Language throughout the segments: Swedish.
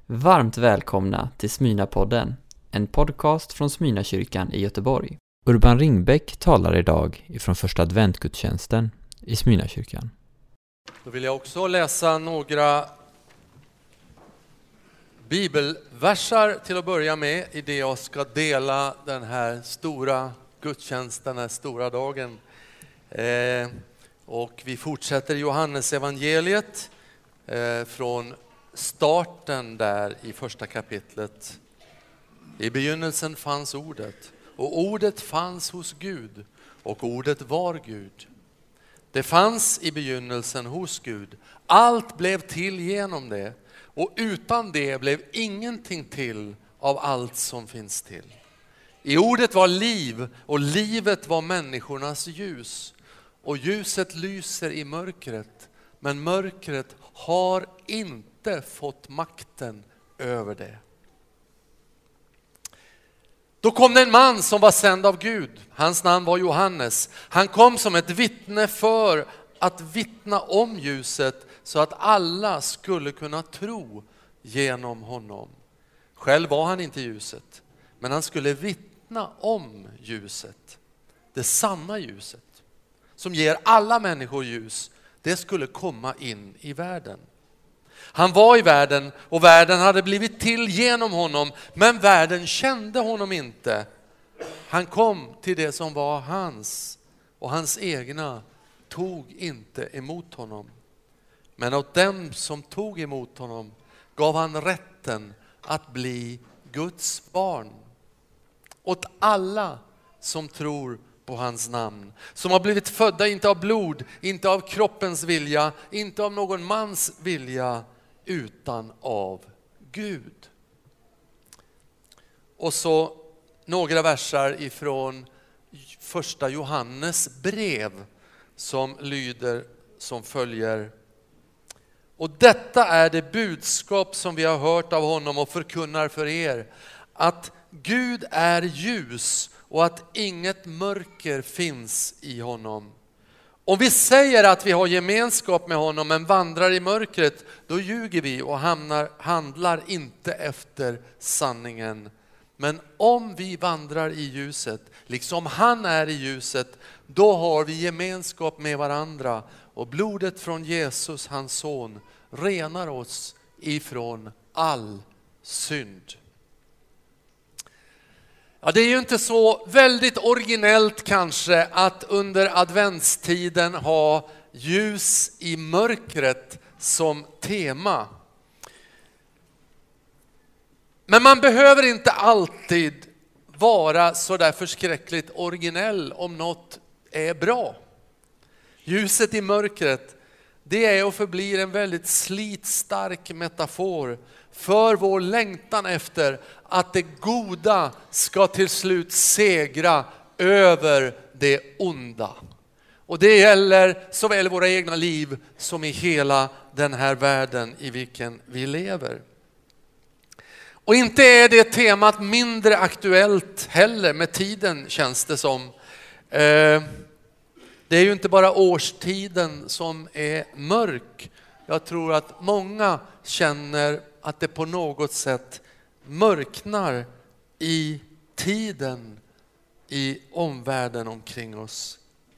Varmt välkomna till Smyrnapodden, en podcast från Smyrnakyrkan i Göteborg. Urban Ringbäck talar idag ifrån första adventgudstjänsten i Smyrnakyrkan. Då vill jag också läsa några bibelversar till att börja med i det jag ska dela den här stora gudstjänsten, den här stora dagen. Och vi fortsätter Johannes evangeliet från starten där i första kapitlet. I begynnelsen fanns ordet, och ordet fanns hos Gud, och ordet var Gud. Det fanns i begynnelsen hos Gud. Allt blev till genom det, och utan det blev ingenting till av allt som finns till. I ordet var liv, och livet var människornas ljus. Och ljuset lyser i mörkret, men mörkret har inte fått makten över det. Då kom det en man som var sänd av Gud. Hans namn var Johannes. Han kom som ett vittne för att vittna om ljuset, så att alla skulle kunna tro genom honom. Själv var han inte ljuset, men han skulle vittna om ljuset. Det sanna ljuset som ger alla människor ljus, det skulle komma in i världen. Han var i världen, och världen hade blivit till genom honom, men världen kände honom inte. Han kom till det som var hans, och hans egna tog inte emot honom. Men åt dem som tog emot honom gav han rätten att bli Guds barn. Åt alla som tror på hans namn, som har blivit födda inte av blod, inte av kroppens vilja, inte av någon mans vilja, utan av Gud. Och så några versar ifrån första Johannes brev som lyder som följer. Och detta är det budskap som vi har hört av honom och förkunnar för er, att Gud är ljus och att inget mörker finns i honom. Om vi säger att vi har gemenskap med honom men vandrar i mörkret, då ljuger vi och handlar inte efter sanningen. Men om vi vandrar i ljuset, liksom han är i ljuset, då har vi gemenskap med varandra, och blodet från Jesus, hans son, renar oss ifrån all synd. Ja, det är ju inte så väldigt originellt kanske att under adventstiden ha ljus i mörkret som tema. Men man behöver inte alltid vara så där förskräckligt originell om något är bra. Ljuset i mörkret, det är och förblir en väldigt slitstark metafor för vår längtan efter att det goda ska till slut segra över det onda. Och det gäller såväl våra egna liv som i hela den här världen i vilken vi lever. Och inte är det temat mindre aktuellt heller med tiden, känns det som. Det är ju inte bara årstiden som är mörk. Jag tror att många känner att det på något sätt mörknar i tiden, i omvärlden omkring oss.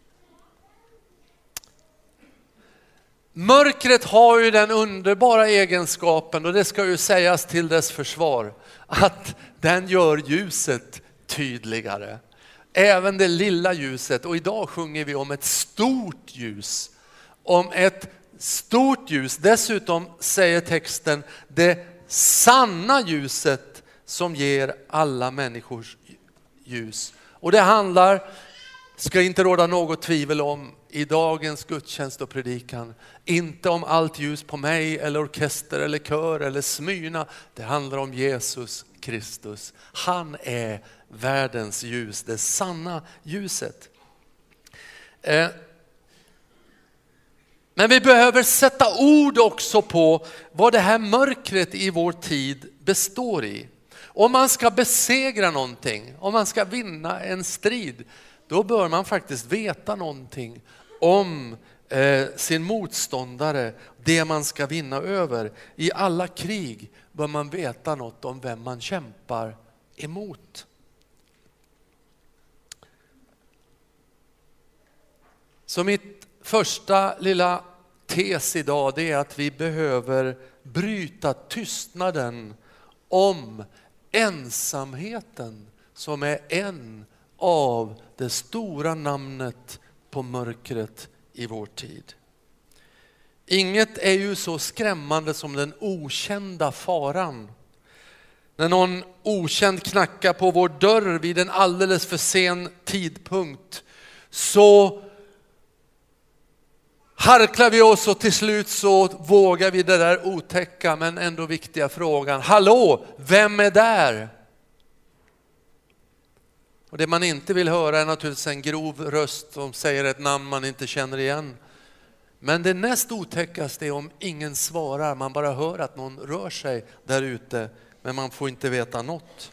Mörkret har ju den underbara egenskapen, och det ska ju sägas till dess försvar, att den gör ljuset tydligare. Även det lilla ljuset, och idag sjunger vi om ett stort ljus. Om ett stort ljus, dessutom säger texten, det sanna ljuset som ger alla människors ljus. Och det handlar, ska inte råda något tvivel om, i dagens gudstjänst och predikan, inte om allt ljus på mig eller orkester eller kör eller Smyrna. Det handlar om Jesus Kristus. Han är världens ljus, det sanna ljuset. Men vi behöver sätta ord också på vad det här mörkret i vår tid består i. Om man ska besegra någonting, om man ska vinna en strid, då bör man faktiskt veta någonting om sin motståndare, det man ska vinna över. I alla krig bör man veta något om vem man kämpar emot. Så mitt första lilla tes idag, det är att vi behöver bryta tystnaden om ensamheten, som är en av det stora namnet på mörkret i vår tid. Inget är ju så skrämmande som den okända faran. När någon okänd knackar på vår dörr vid en alldeles för sen tidpunkt, så harklar vi oss och till slut så vågar vi det där otäcka men ändå viktiga frågan: hallå, vem är där? Och det man inte vill höra är naturligtvis en grov röst som säger ett namn man inte känner igen. Men det näst otäckaste är om ingen svarar, man bara hör att någon rör sig där ute, men man får inte veta något.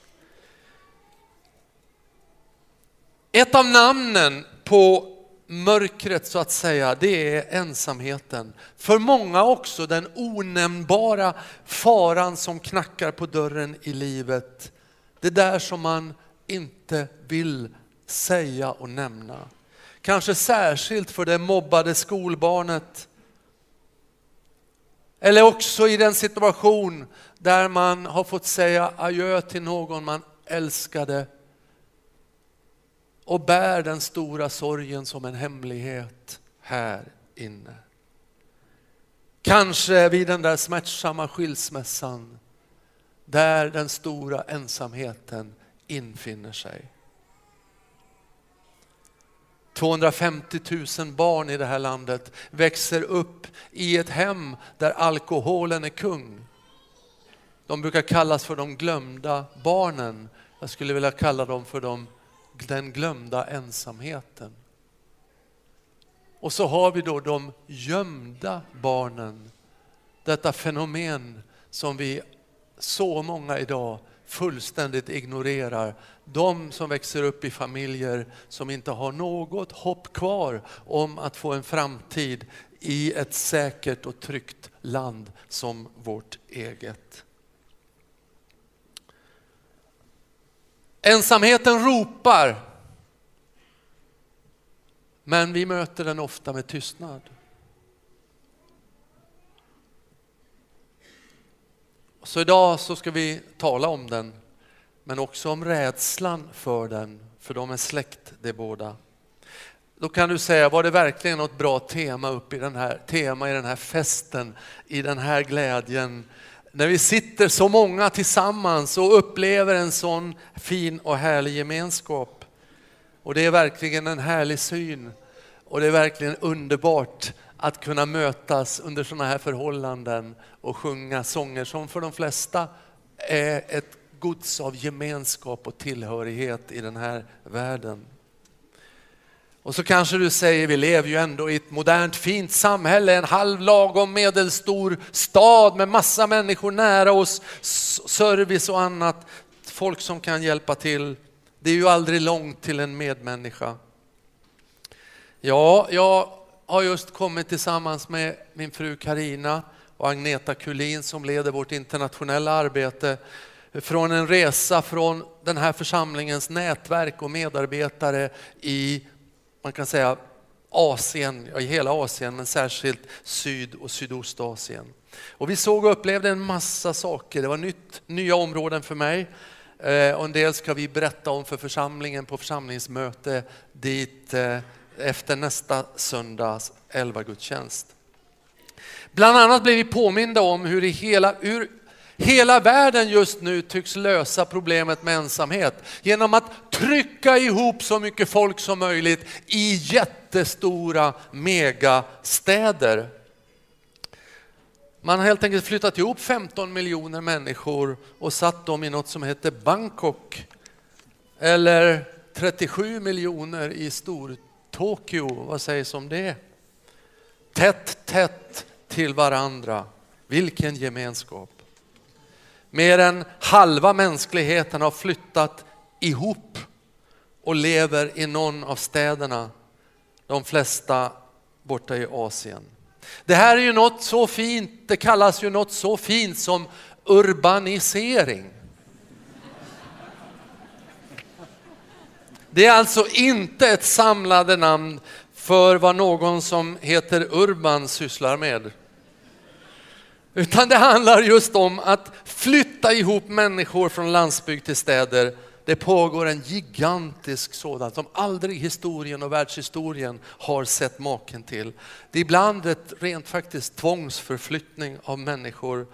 Ett av namnen på mörkret, så att säga, det är ensamheten. För många också den onämnbara faran som knackar på dörren i livet. Det där som man inte vill säga och nämna. Kanske särskilt för det mobbade skolbarnet. Eller också i den situation där man har fått säga adjö till någon man älskade och bär den stora sorgen som en hemlighet här inne. Kanske vid den där smärtsamma skilsmässan där den stora ensamheten infinner sig. 250 000 barn i det här landet växer upp i ett hem där alkoholen är kung. De brukar kallas för de glömda barnen. Jag skulle vilja kalla dem för den glömda ensamheten. Och så har vi då de gömda barnen. Detta fenomen som vi så många idag fullständigt ignorerar. De som växer upp i familjer som inte har något hopp kvar om att få en framtid i ett säkert och tryggt land som vårt eget. Ensamheten ropar, men vi möter den ofta med tystnad. Så idag så ska vi tala om den, men också om rädslan för den, för de är släkt det båda. Då kan du säga, var det verkligen något bra tema i den här festen, i den här glädjen? När vi sitter så många tillsammans och upplever en sån fin och härlig gemenskap. Och det är verkligen en härlig syn. Och det är verkligen underbart att kunna mötas under sådana här förhållanden och sjunga sånger som för de flesta är ett gods av gemenskap och tillhörighet i den här världen. Och så kanske du säger, vi lever ju ändå i ett modernt fint samhälle, en halvlagom medelstor stad med massa människor nära oss, service och annat, folk som kan hjälpa till. Det är ju aldrig långt till en medmänniska. Ja, jag har just kommit tillsammans med min fru Karina och Agneta Kulin som leder vårt internationella arbete från en resa från den här församlingens nätverk och medarbetare i, man kan säga, Asien, i hela Asien, men särskilt Syd- och Sydostasien. Och vi såg och upplevde en massa saker. Det var nya områden för mig. Och en del ska vi berätta om för församlingen på församlingsmöte dit efter nästa söndags 11-gudstjänst. Bland annat blev vi påminda om hur hela världen just nu tycks lösa problemet med ensamhet genom att trycka ihop så mycket folk som möjligt i jättestora megastäder. Man har helt enkelt flyttat ihop 15 miljoner människor och satt dem i något som heter Bangkok. Eller 37 miljoner i Stor-Tokyo. Vad sägs om det? Tätt till varandra. Vilken gemenskap. Mer än halva mänskligheten har flyttat ihop och lever i någon av städerna. De flesta borta i Asien. Det här är ju något så fint, det kallas ju något så fint som urbanisering. Det är alltså inte ett samlade namn för vad någon som heter Urban sysslar med. Utan det handlar just om att flytta ihop människor från landsbygd till städer. Det pågår en gigantisk sådan som aldrig historien och världshistorien har sett maken till. Det är ibland ett rent faktiskt tvångsförflyttning av människor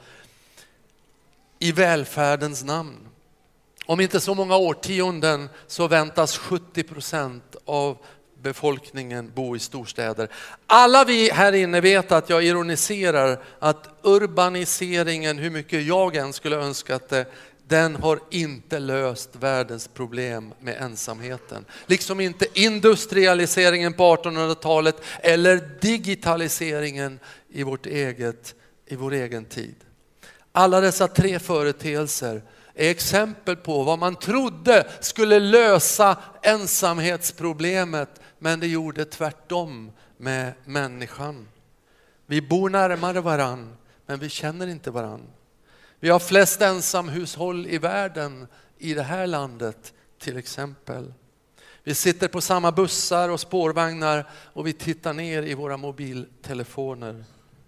i välfärdens namn. Om inte så många årtionden så väntas 70% av befolkningen bo i storstäder. Alla vi här inne vet att jag ironiserar att urbaniseringen, hur mycket jag än skulle önska att den har inte löst världens problem med ensamheten. Liksom inte industrialiseringen på 1800-talet eller digitaliseringen i vår egen tid. Alla dessa tre företeelser är exempel på vad man trodde skulle lösa ensamhetsproblemet, men det gjorde tvärtom med människan. Vi bor närmare varann, men vi känner inte varann. Vi har flest ensamhushåll i världen i det här landet till exempel. Vi sitter på samma bussar och spårvagnar och vi tittar ner i våra mobiltelefoner.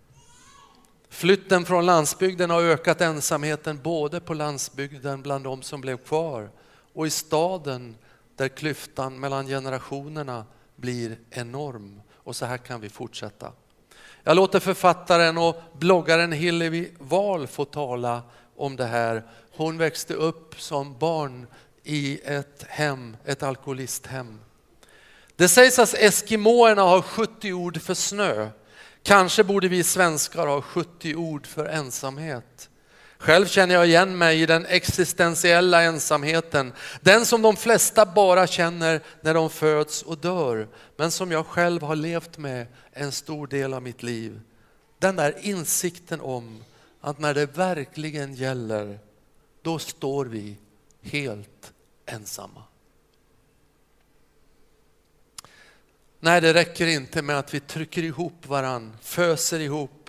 Flytten från landsbygden har ökat ensamheten både på landsbygden bland de som blev kvar och i staden där klyftan mellan generationerna blir enorm. Och så här kan vi fortsätta. Jag låter författaren och bloggaren Hillevi Wahl få tala om det här. Hon växte upp som barn i ett alkoholisthem. Det sägs att eskimoerna har 70 ord för snö. Kanske borde vi svenskar ha 70 ord för ensamhet. Själv känner jag igen mig i den existentiella ensamheten. Den som de flesta bara känner när de föds och dör. Men som jag själv har levt med en stor del av mitt liv. Den där insikten om att när det verkligen gäller, då står vi helt ensamma. Nej, det räcker inte med att vi trycker ihop varann, föser ihop.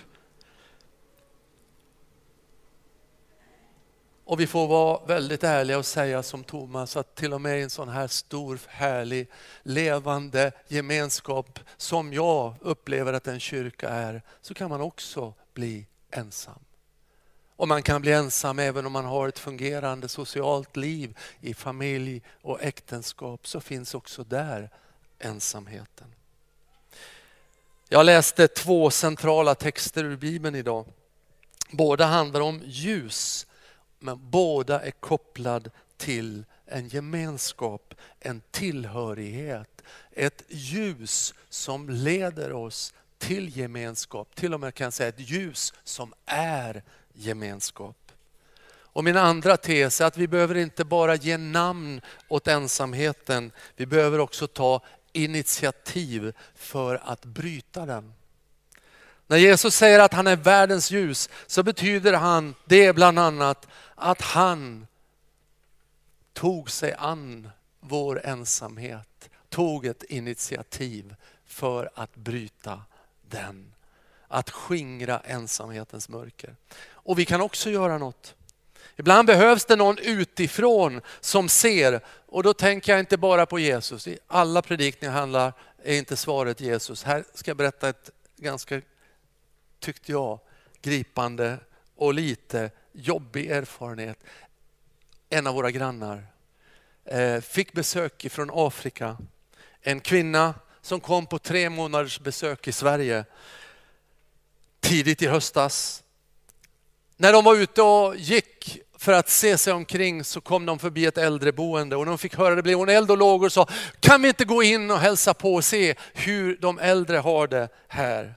Och vi får vara väldigt ärliga och säga som Thomas att till och med i en sån här stor, härlig, levande gemenskap som jag upplever att en kyrka är, så kan man också bli ensam. Och man kan bli ensam även om man har ett fungerande socialt liv i familj och äktenskap, så finns också där ensamheten. Jag läste 2 centrala texter ur Bibeln idag. Båda handlar om ljus, men båda är kopplade till en gemenskap, en tillhörighet. Ett ljus som leder oss till gemenskap. Till och med kan jag säga ett ljus som är gemenskap. Och min andra tes är att vi behöver inte bara ge namn åt ensamheten. Vi behöver också ta initiativ för att bryta den. När Jesus säger att han är världens ljus, så betyder han det bland annat att han tog sig an vår ensamhet, tog ett initiativ för att bryta den, att skingra ensamhetens mörker. Och vi kan också göra något. Ibland behövs det någon utifrån som ser, och då tänker jag inte bara på Jesus. I alla predikningar är inte svaret Jesus. Här ska jag berätta ett ganska, tyckte jag, gripande och lite jobbig erfarenhet. En av våra grannar fick besök från Afrika. En kvinna som kom på 3 månaders besök i Sverige tidigt i höstas. När de var ute och gick för att se sig omkring så kom de förbi ett äldreboende och de fick höra det blev hon eld och lågor och sa, kan vi inte gå in och hälsa på och se hur de äldre har det här?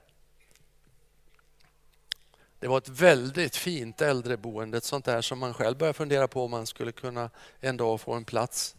Det var ett väldigt fint äldreboende, ett sånt där som man själv börjar fundera på om man skulle kunna en dag få en plats.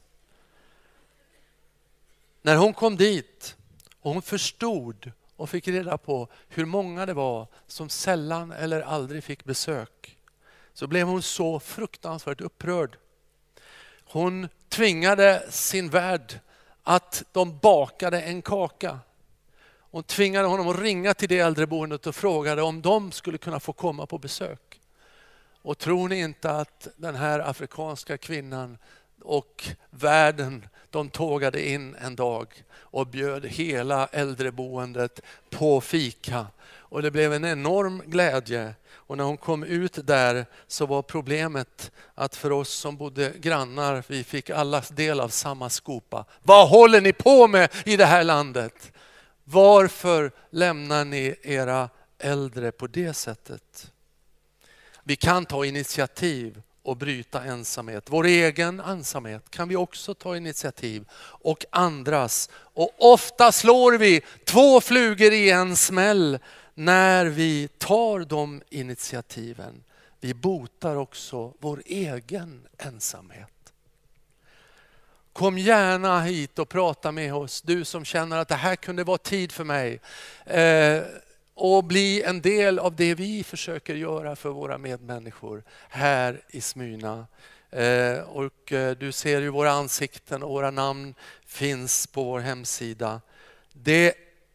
När hon kom dit och hon förstod och fick reda på hur många det var som sällan eller aldrig fick besök, så blev hon så fruktansvärt upprörd. Hon tvingade sin värd att de bakade en kaka. Hon tvingade honom att ringa till det äldreboendet och frågade om de skulle kunna få komma på besök. Och tror ni inte att den här afrikanska kvinnan och världen, de tågade in en dag och bjöd hela äldreboendet på fika. Och det blev en enorm glädje. Och när hon kom ut där så var problemet att för oss som bodde grannar, vi fick alla del av samma skopa. Vad håller ni på med i det här landet? Varför lämnar ni era äldre på det sättet? Vi kan ta initiativ och bryta ensamhet. Vår egen ensamhet kan vi också ta initiativ och andras. Och ofta slår vi 2 flugor i en smäll när vi tar de initiativen. Vi botar också vår egen ensamhet. Kom gärna hit och prata med oss. Du som känner att det här kunde vara tid för mig. Och bli en del av det vi försöker göra för våra medmänniskor här i Smyrna. Och du ser ju våra ansikten och våra namn finns på vår hemsida. Det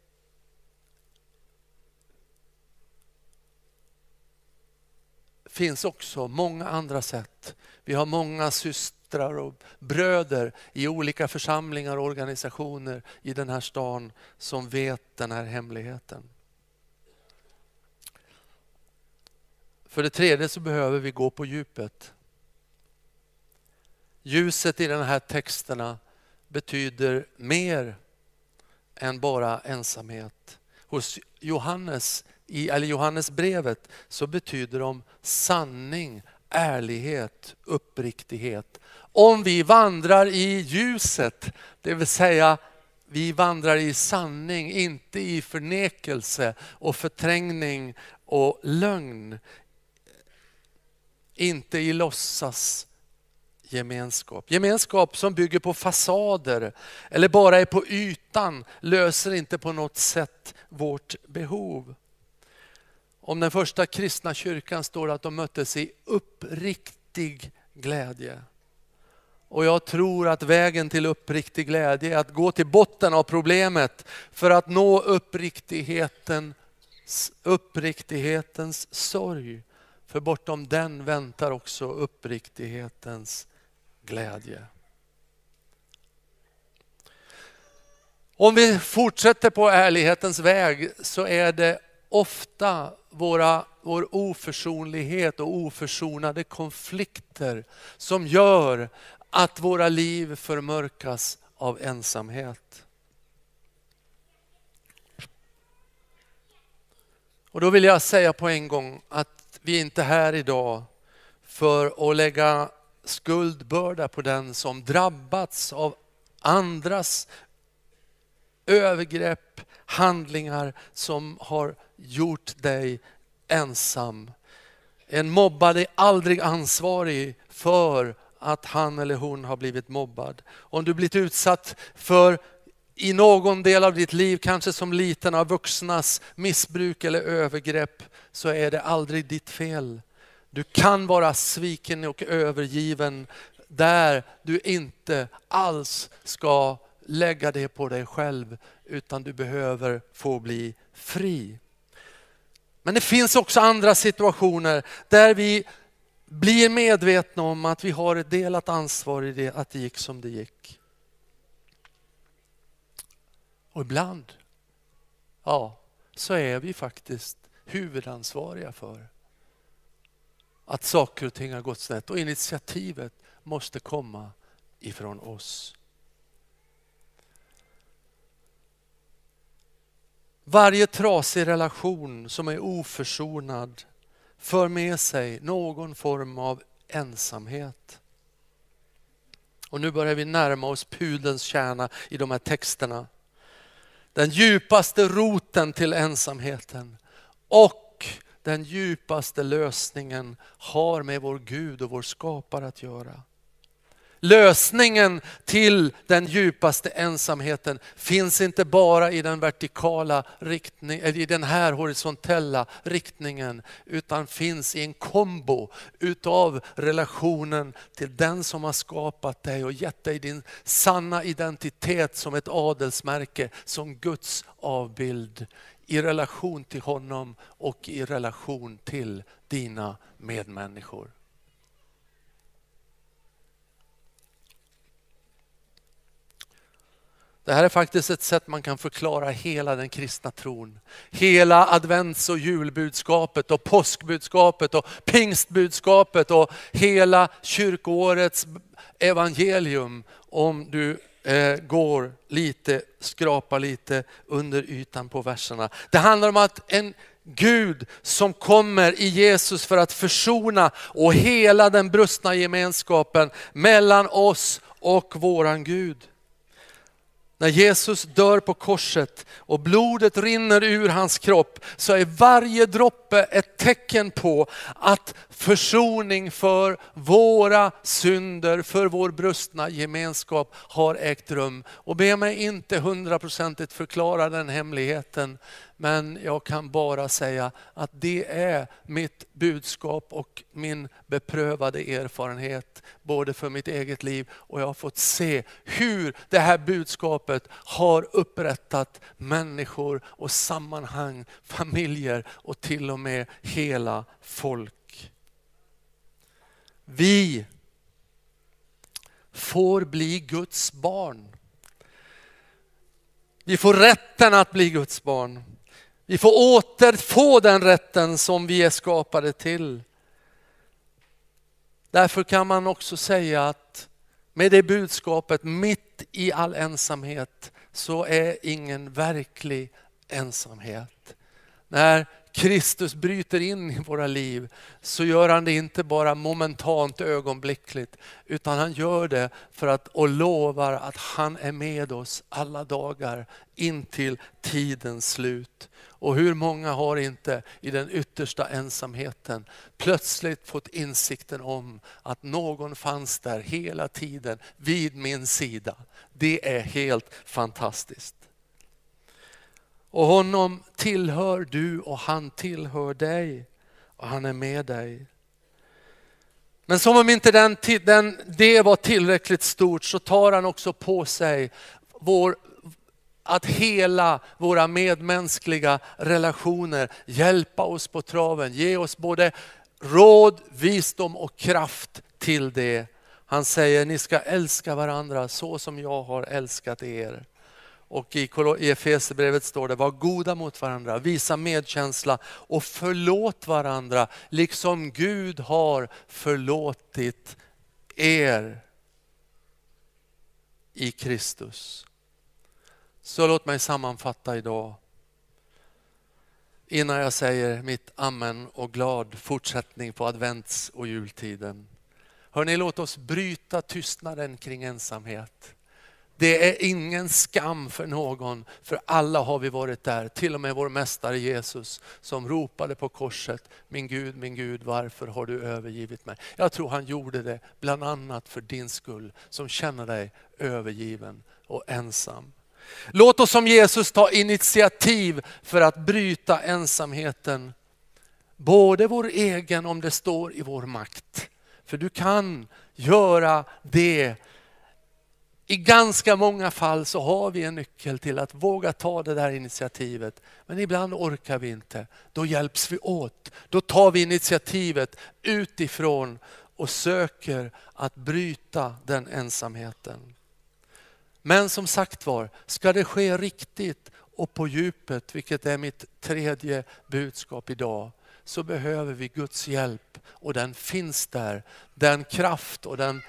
finns också många andra sätt. Vi har många systrar och bröder i olika församlingar och organisationer i den här stan som vet den här hemligheten. För det tredje så behöver vi gå på djupet. Ljuset i de här texterna betyder mer än bara ensamhet. Hos Johannes, i Johannesbrevet, så betyder de sanning, ärlighet, uppriktighet. Om vi vandrar i ljuset, det vill säga vi vandrar i sanning, inte i förnekelse och förträngning och lögn. Inte i låtsas gemenskap. Gemenskap som bygger på fasader eller bara är på ytan löser inte på något sätt vårt behov. Om den första kristna kyrkan står det att de möttes i uppriktig glädje. Och jag tror att vägen till uppriktig glädje är att gå till botten av problemet för att nå uppriktighetens sorg. För bortom den väntar också uppriktighetens glädje. Om vi fortsätter på ärlighetens väg så är det ofta vår oförsonlighet och oförsonade konflikter som gör att våra liv förmörkas av ensamhet. Och då vill jag säga på en gång att vi är inte här idag för att lägga skuldbörda på den som drabbats av andras övergrepp, handlingar som har gjort dig ensam. En mobbad är aldrig ansvarig för att han eller hon har blivit mobbad. Om du blivit utsatt för i någon del av ditt liv, kanske som liten, av vuxnas missbruk eller övergrepp, så är det aldrig ditt fel. Du kan vara sviken och övergiven där du inte alls ska lägga det på dig själv, utan du behöver få bli fri. Men det finns också andra situationer där vi blir medvetna om att vi har ett delat ansvar i det, att det gick som det gick. Och ibland, så är vi faktiskt huvudansvariga för att saker och ting har gått snett. Och initiativet måste komma ifrån oss. Varje trasig relation som är oförsonad för med sig någon form av ensamhet. Och nu börjar vi närma oss pudelns kärna i de här texterna. Den djupaste roten till ensamheten och den djupaste lösningen har med vår Gud och vår skapare att göra. Lösningen till den djupaste ensamheten finns inte bara i den vertikala riktningen, eller i den här horisontella riktningen, utan finns i en kombo utav relationen till den som har skapat dig och gett dig din sanna identitet som ett adelsmärke, som Guds avbild, i relation till honom och i relation till dina medmänniskor. Det här är faktiskt ett sätt man kan förklara hela den kristna tron. Hela advents- och julbudskapet och påskbudskapet och pingstbudskapet och hela kyrkoårets evangelium, om du skrapar lite under ytan på verserna. Det handlar om att en Gud som kommer i Jesus för att försona och hela den brustna gemenskapen mellan oss och våran Gud. När Jesus dör på korset och blodet rinner ur hans kropp, så är varje droppe ett tecken på att försoning för våra synder, för vår brustna gemenskap har ägt rum. Och be mig inte 100% förklara den hemligheten, men jag kan bara säga att det är mitt budskap och min beprövade erfarenhet, både för mitt eget liv, och jag har fått se hur det här budskapet har upprättat människor och sammanhang, familjer och till och med hela folk. Vi får bli Guds barn. Vi får rätten att bli Guds barn. Vi får återfå den rätten som vi är skapade till. Därför kan man också säga att med det budskapet, mitt i all ensamhet, så är ingen verklig ensamhet. När Kristus bryter in i våra liv, så gör han det inte bara momentant, ögonblickligt, utan han gör det för att, och lovar att han är med oss alla dagar in till tidens slut. Och hur många har inte i den yttersta ensamheten plötsligt fått insikten om att någon fanns där hela tiden vid min sida. Det är helt fantastiskt. Och honom tillhör du och han tillhör dig och han är med dig. Men som om inte det var tillräckligt stort, så tar han också på sig att hela våra medmänskliga relationer, hjälpa oss på traven, ge oss både råd, visdom och kraft till det. Han säger, ni ska älska varandra så som jag har älskat er. Och i Efesierbrevet står det, var goda mot varandra, visa medkänsla och förlåt varandra liksom Gud har förlåtit er i Kristus. Så låt mig sammanfatta idag, innan jag säger mitt amen och glad fortsättning på advents- och jultiden. Hörrni, låt oss bryta tystnaden kring ensamhet. Det är ingen skam för någon, för alla har vi varit där. Till och med vår mästare Jesus som ropade på korset, min Gud, varför har du övergivit mig? Jag tror han gjorde det bland annat för din skull, som känner dig övergiven och ensam. Låt oss som Jesus ta initiativ för att bryta ensamheten. Både vår egen, om det står i vår makt. För du kan göra det. I ganska många fall så har vi en nyckel till att våga ta det där initiativet. Men ibland orkar vi inte. Då hjälps vi åt. Då tar vi initiativet utifrån och söker att bryta den ensamheten. Men som sagt var, ska det ske riktigt och på djupet, vilket är mitt tredje budskap idag, så behöver vi Guds hjälp, och den finns där. Den kraft och den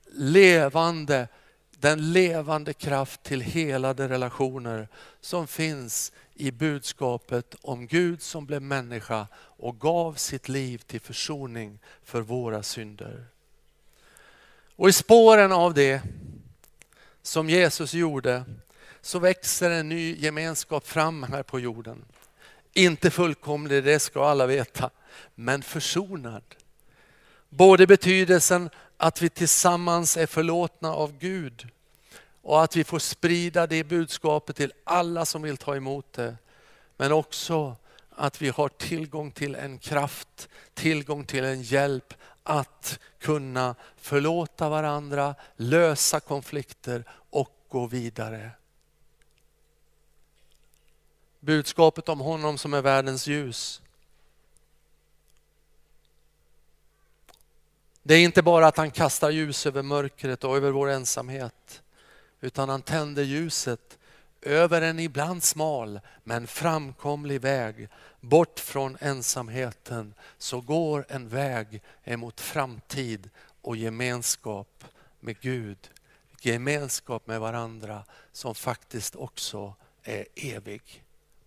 levande kraft till helade relationer som finns i budskapet om Gud som blev människa och gav sitt liv till försoning för våra synder. Och i spåren av det som Jesus gjorde, så växer en ny gemenskap fram här på jorden. Inte fullkomlig, det ska alla veta, men försonad. Både betydelsen att vi tillsammans är förlåtna av Gud och att vi får sprida det budskapet till alla som vill ta emot det. Men också att vi har tillgång till en kraft, tillgång till en hjälp att kunna förlåta varandra, lösa konflikter och gå vidare. Budskapet om honom som är världens ljus. Det är inte bara att han kastar ljus över mörkret och över vår ensamhet, utan han tänder ljuset över en ibland smal men framkomlig väg. Bort från ensamheten så går en väg emot framtid och gemenskap med Gud. Gemenskap med varandra som faktiskt också är evig.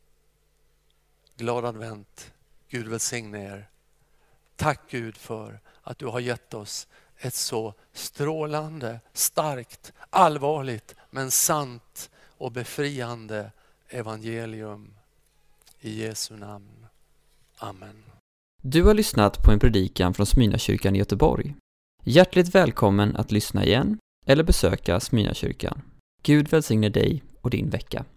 Glad advent. Gud välsigne er. Tack Gud för att du har gett oss ett så strålande, starkt, allvarligt men sant och befriande evangelium. I Jesu namn. Amen. Du har lyssnat på en predikan från Smyrnakyrkan i Göteborg. Hjärtligt välkommen att lyssna igen eller besöka Smyrnakyrkan. Gud välsigne dig och din vecka.